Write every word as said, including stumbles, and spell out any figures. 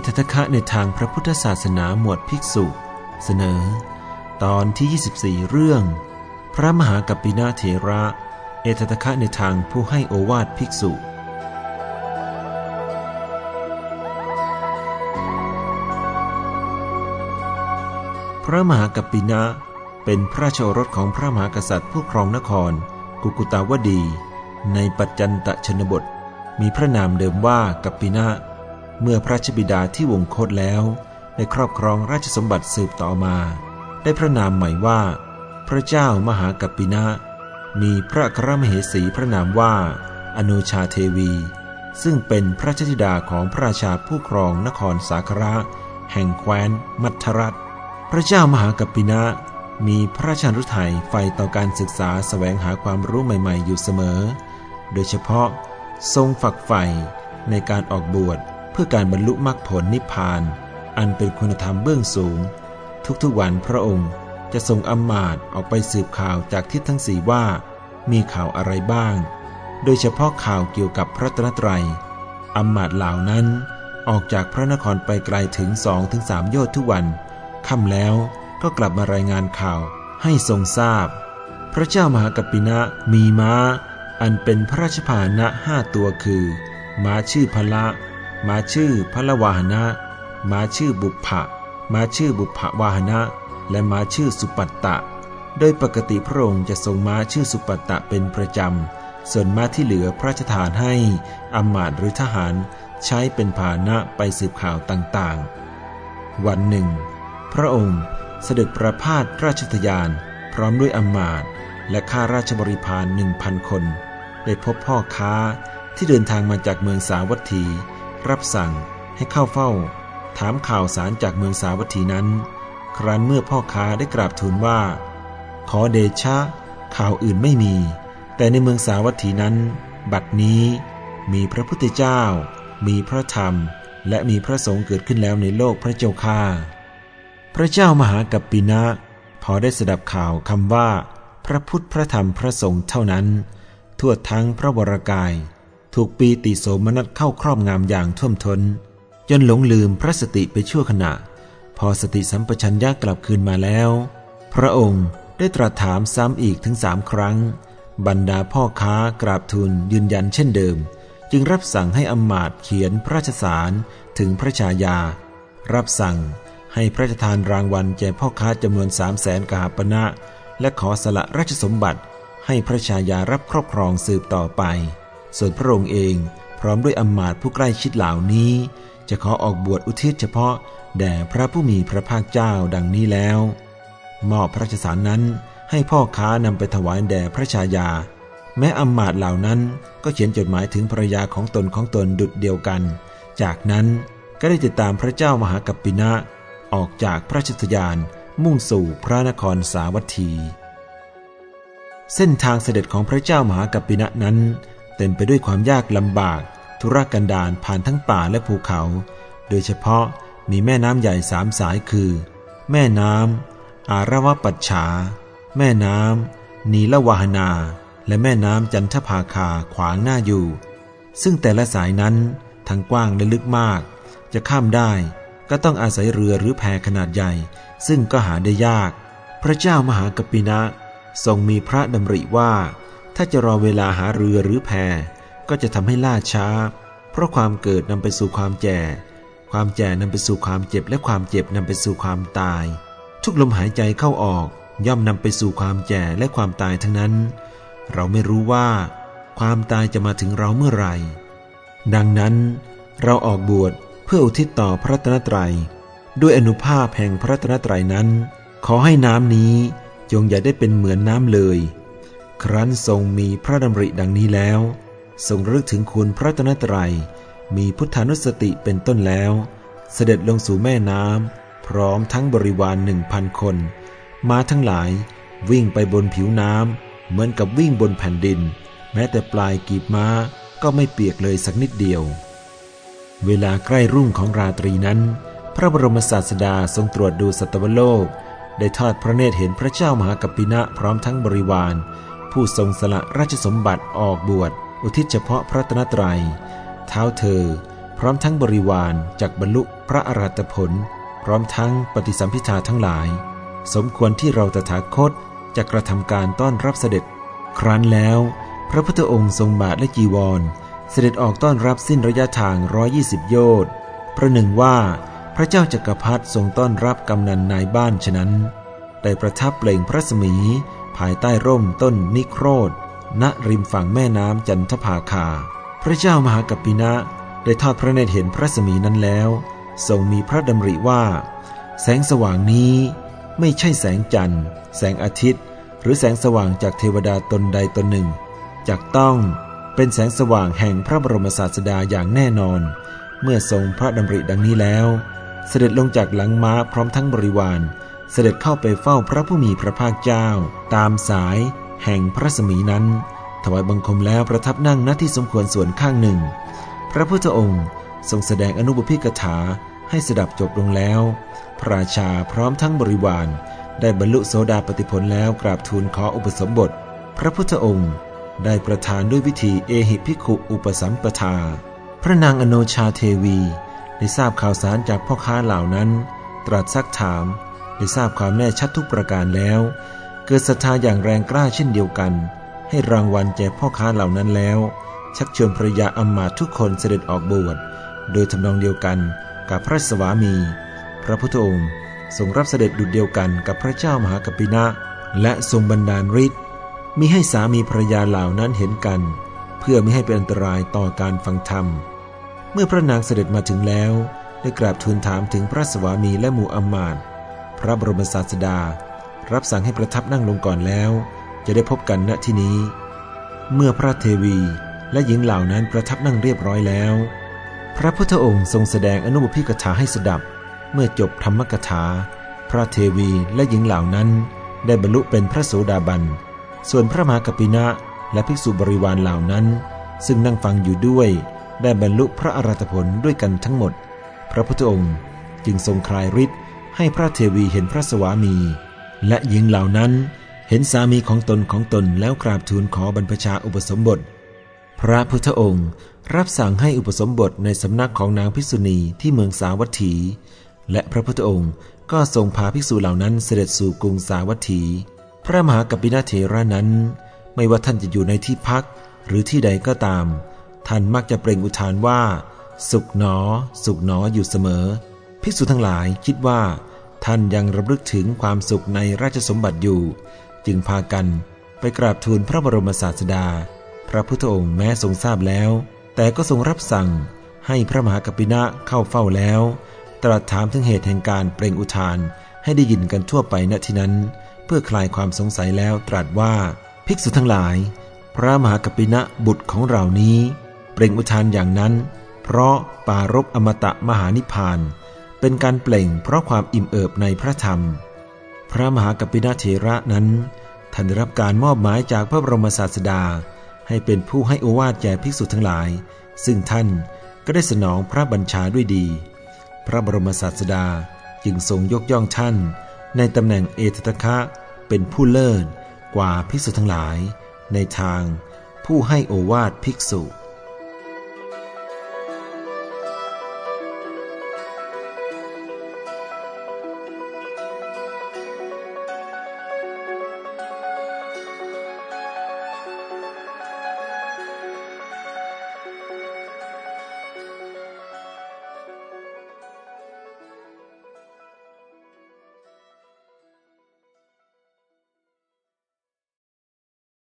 ตถคะในทางพระพุทธศาสนาหมวดภิกษุเสนอตอนที่ยี่สิบสี่เรื่องพระมหากัปปินะเถระเอตตถคะในทางผู้ให้โอวาทภิกษุพระมหากัปปินะเป็นพระราชโอรสของพระมหากษัตริย์ผู้ครองนครกุกุตาวดีในปัจจันตชนบทมีพระนามเดิมว่ากัปปินะเมื่อพระราชบิดาที่วงคตแล้วได้ครอบครองราชสมบัติสืบต่อมาได้พระนามใหม่ว่าพระเจ้ามหากัปปินะมีพระอัครมเหสีพระนามว่าอโนชาเทวีซึ่งเป็นพระธิดาของพระราชาผู้ครองนครสาคระแห่งแคว้นมัทรัฐพระเจ้ามหากัปปินะมีพระราชานุทัยใฝ่ต่อการศึกษาแสวงหาความรู้ใหม่ๆอยู่เสมอโดยเฉพาะทรงฝักใฝ่ในการออกบวชเพื่อการบรรลุมรรคผลนิพพานอันเป็นคุณธรรมเบื้องสูงทุกๆวันพระองค์จะทรงอำมาตย์ออกไปสืบข่าวจากทิศทั้งสี่ว่ามีข่าวอะไรบ้างโดยเฉพาะข่าวเกี่ยวกับพระรัตนตรัยอำมาตย์เหล่านั้นออกจากพระนครไปไกลถึง สองถึงสาม โยชน์ทุกวันค่ำแล้วก็กลับมารายงานข่าวให้ทรงทราบพระเจ้ามหากัปปินะมีม้าอันเป็นพระราชพาหนะห้าตัวคือม้าชื่อพละม้าชื่อพละวาหนะม้าชื่อบุพพะม้าชื่อบุพพวาหนะและม้าชื่อสุปัตตะโดยปกติพระองค์จะทรงม้าชื่อสุปัตตะเป็นประจำส่วนม้าที่เหลือพระราชทานให้อำมาตย์หรือทหารใช้เป็นพาหนะไปสืบข่าวต่างๆวันหนึ่งพระองค์เสด็จประพาสราชทยานพร้อมด้วยอำมาตย์และข้าราชบริพารหนึ่งพันคนได้พบพ่อค้าที่เดินทางมาจากเมืองสาวัตถีรับสั่งให้เข้าเฝ้าถามข่าวสารจากเมืองสาวัตถีนั้นครั้นเมื่อพ่อค้าได้กราบทูลว่าขอเดชะข่าวอื่นไม่มีแต่ในเมืองสาวัตถีนั้นบัดนี้มีพระพุทธเจ้ามีพระธรรมและมีพระสงฆ์เกิดขึ้นแล้วในโลกพระเจ้าข้าพระเจ้ามหากัปปินะพอได้สดับข่าวคำว่าพระพุทธพระธรรมพระสงฆ์เท่านั้นทั่วทั้งพระวรกายถูกปีติโสมนัสเข้าครอบงำอย่างท่วมท้นจนหลงลืมพระสติไปชั่วขณะพอสติสัมปชัญญะกลับคืนมาแล้วพระองค์ได้ตรัสถามซ้ำอีกถึงสามครั้งบรรดาพ่อค้ากราบทูลยืนยันเช่นเดิมจึงรับสั่งให้อำมาตย์เขียนพระราชสารถึงพระชายารับสั่งให้พระราชทานรางวัลแก่พ่อค้าจำนวนสามแสนกหาปณะและขอสละราชสมบัติให้พระชายารับครอบครองสืบต่อไปส่วนพระองค์เองพร้อมด้วยอำมาตย์ผู้ใกล้ชิดเหล่านี้จะขอออกบวชอุทิศเฉพาะแด่พระผู้มีพระภาคเจ้าดังนี้แล้วมอบพระราชสารนั้นให้พ่อค้านำไปถวายแด่พระชายาแม้อำมาตย์เหล่านั้นก็เขียนจดหมายถึงภรรยาของตนของตนดุจเดียวกันจากนั้นก็ได้ติดตามพระเจ้ามหากัปปินะออกจากพระราชทยานมุ่งสู่พระนครสาวัตถีเส้นทางเสด็จของพระเจ้ามหากัปปินะนั้นเต็มไปด้วยความยากลำบากทุรกันดารผ่านทั้งป่าและภูเขาโดยเฉพาะมีแม่น้ำใหญ่สามสายคือแม่น้ำอาระวปัจฉาแม่น้ำนีลวาหนาและแม่น้ำจันทภาคาขวางหน้าอยู่ซึ่งแต่ละสายนั้นทั้งกว้างและลึกมากจะข้ามได้ก็ต้องอาศัยเรือหรือแพขนาดใหญ่ซึ่งก็หาได้ยากพระเจ้ามหากัปปินะทรงมีพระดำริว่าถ้าจะรอเวลาหาเรือหรือแพก็จะทำให้ล่าช้าเพราะความเกิดนำไปสู่ความแก่ความแก่นำไปสู่ความเจ็บและความเจ็บนำไปสู่ความตายทุกลมหายใจเข้าออกย่อมนำไปสู่ความแก่และความตายทั้งนั้นเราไม่รู้ว่าความตายจะมาถึงเราเมื่อไหร่ดังนั้นเราออกบวชเพื่ออุทิศต่อพระรัตนตรัยด้วยอานุภาพแห่งพระรัตนตรัยนั้นขอให้น้ำนี้จงอย่าได้เป็นเหมือนน้ำเลยครั้นทรงมีพระดำริดังนี้แล้วทรงระลึกถึงคุณพระรัตนตรัยมีพุทธานุสติเป็นต้นแล้วเสด็จลงสู่แม่น้ำพร้อมทั้งบริวารหนึ่งพันคนม้าทั้งหลายวิ่งไปบนผิวน้ำเหมือนกับวิ่งบนแผ่นดินแม้แต่ปลายกีบม้าก็ไม่เปียกเลยสักนิดเดียวเวลาใกล้รุ่งของราตรีนั้นพระบรมศาสดาทรงตรวจดูสัตวโลกได้ทอดพระเนตรเห็นพระเจ้ามหากัปปินะพร้อมทั้งบริวารผู้ทรงสละราชสมบัติออกบวชอุทิศเฉพาะพระรัตนตรัยเท้าเธอพร้อมทั้งบริวารจากบรรลุพระอรหัตผลพร้อมทั้งปฏิสัมภิทาทั้งหลายสมควรที่เราตถาคตจะกระทำการต้อนรับเสด็จครั้นแล้วพระพุทธองค์ทรงบาทและจีวรเสด็จออกต้อนรับสิ้นระยะทางร้อยยี่สิบโยชน์ประหนึ่งว่าพระเจ้าจักรพรรดิทรงต้อนรับกำนันนายบ้านฉะนั้นได้ประทับเปล่งพระสมีภายใต้ร่มต้นนิโครธณริมฝั่งแม่น้ำจันทภาคาพระเจ้ามหากัปปินะได้ทอดพระเนตรเห็นพระสมีนั้นแล้วทรงมีพระดำริว่าแสงสว่างนี้ไม่ใช่แสงจันทร์แสงอาทิตย์หรือแสงสว่างจากเทวดาตนใดตนหนึ่งจักต้องเป็นแสงสว่างแห่งพระบรมศาสดาอย่างแน่นอนเมื่อทรงพระดำริดังนี้แล้วเสด็จลงจากหลังม้าพร้อมทั้งบริวารเสด็จเข้าไปเฝ้าพระผู้มีพระภาคเจ้าตามสายแห่งพระสมีนั้นถวายบังคมแล้วประทับนั่งณที่สมควรส่วนข้างหนึ่งพระพุทธองค์ทรงแสดงอนุบุพกถาให้สดับจบลงแล้วพระราชาพร้อมทั้งบริวารได้บรรลุโสดาปัตติผลแล้วกราบทูลขออุปสมบทพระพุทธองค์ได้ประทานด้วยวิธีเอหิภิกขุอุปสัมปทาพระนางอโนชาเทวีได้ทราบข่าวสารจากพ่อค้าเหล่านั้นตรัสซักถามได้ทราบความแน่ชัดทุกประการแล้วเกิดศรัทธาอย่างแรงกล้าเช่นเดียวกันให้รางวัลแก่พ่อค้าเหล่านั้นแล้วชักชวนภรยาอำมาตย์ทุกคนเสด็จออกบวชโดยทำนองเดียวกันกับพระสวามีพระพุทธองค์ทรงรับเสด็จดุจเดียวกันกับพระเจ้ามหากัปปินะและทรงบันดาลฤทธิ์มิให้สามีภรรยาเหล่านั้นเห็นกันเพื่อไม่ให้เป็นอันตรายต่อการฟังธรรมเมื่อพระนางเสด็จมาถึงแล้วได้กราบทูลถามถึงพระสวามีและหมู่อำมาตย์พระบรมศาสดารับสั่งให้ประทับนั่งลงก่อนแล้วจะได้พบกันณที่นี้เมื่อพระเทวีและหญิงเหล่านั้นประทับนั่งเรียบร้อยแล้วพระพุทธองค์ทรงแสดงอนุบุพกถาให้สดับเมื่อจบธรรมกถาพระเทวีและหญิงเหล่านั้นได้บรรลุเป็นพระโสดาบันส่วนพระมหากัปปินะและภิกษุบริวารเหล่านั้นซึ่งนั่งฟังอยู่ด้วยได้บรรลุพระอรหัตผลด้วยกันทั้งหมดพระพุทธองค์จึงทรงคลายฤทธิ์ให้พระเทวีเห็นพระสวามีและหญิงเหล่านั้นเห็นสามีของตนของตนแล้วกราบทูลขอบรรพชาอุปสมบทพระพุทธองค์รับสั่งให้อุปสมบทในสำนักของนางภิกษุณีที่เมืองสาวัตถีและพระพุทธองค์ก็ทรงพาภิกษุเหล่านั้นเสด็จสู่กรุงสาวัตถีพระมหากัปปินะเถระนั้นไม่ว่าท่านจะอยู่ในที่พักหรือที่ใดก็ตามท่านมักจะเปล่งอุทานว่าสุขหนอสุขหนออยู่เสมอภิกษุทั้งหลายคิดว่าท่านยังรำลึกถึงความสุขในราชสมบัติอยู่จึงพากันไปกราบทูลพระบรมศาสดาพระพุทธองค์แม้ทรงทราบแล้วแต่ก็ทรงรับสั่งให้พระมหากัปปินะเข้าเฝ้าแล้วตรัสถามถึงเหตุแห่งการเปล่งอุทานให้ได้ยินกันทั่วไปณที่นั้นเพื่อคลายความสงสัยแล้วตรัสว่าภิกษุทั้งหลายพระมหากัปปินะบุตรของเรานี้เปล่งอุทานอย่างนั้นเพราะปารภอมตะมหานิพพานเป็นการเปล่งเพราะความอิ่มเอิบในพระธรรมพระมหากัปปินะเถระนั้นท่านได้รับการมอบหมายจากพระบรมศาสดาให้เป็นผู้ให้โอวาทแก่ภิกษุทั้งหลายซึ่งท่านก็ได้สนองพระบัญชาด้วยดีพระบรมศาสดาจึงทรงยกย่องท่านในตำแหน่งเอตตะคะเป็นผู้เลิศกว่าภิกษุทั้งหลายในทางผู้ให้โอวาทภิกษุ